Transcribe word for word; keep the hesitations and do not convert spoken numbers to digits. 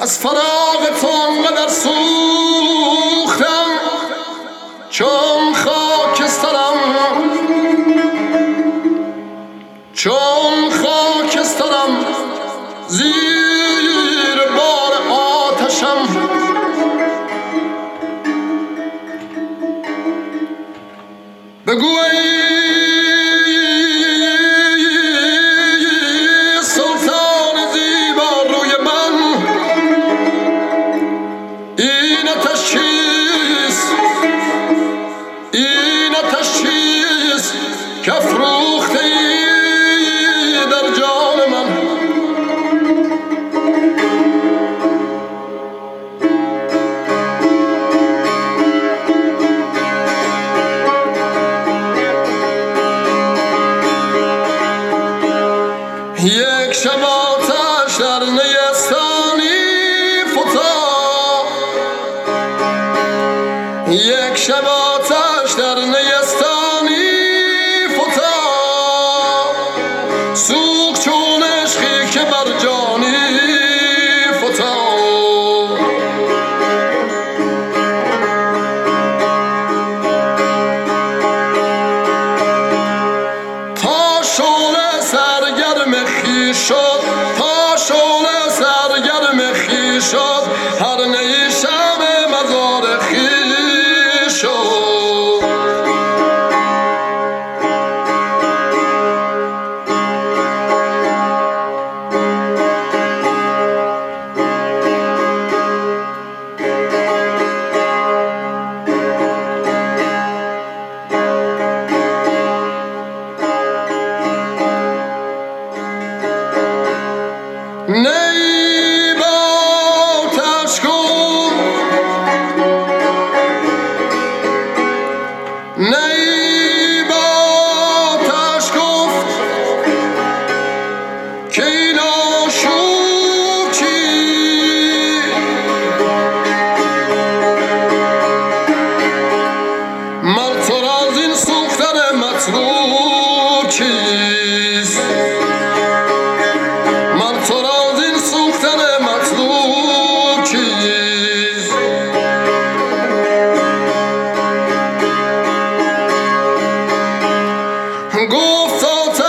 از فراق تو انقدر سوختم چون خاکسترم، چون خاکسترم زیر بار آتشم. بگو ای سلطان زیبا روی من، این آتش چیست، این آتش چیست که افروخته ای در جان من. یک شب آتش در نیستانی فتاد، یک شب آتش در نیستانی فتاد، سوخت چون عشقی که بر جانی فتاد. تا شعله سرگرم خویش شد، تا شعله سرگرم خویش شد، هر نی شب مزار خویش شد. نی با آتش گفت، نی با آتش گفت که این آشوب چیست، مر تو را زین سوختن مطلوب چیست، مر تو را زین سوختن مطلوب چیست. گفت آتش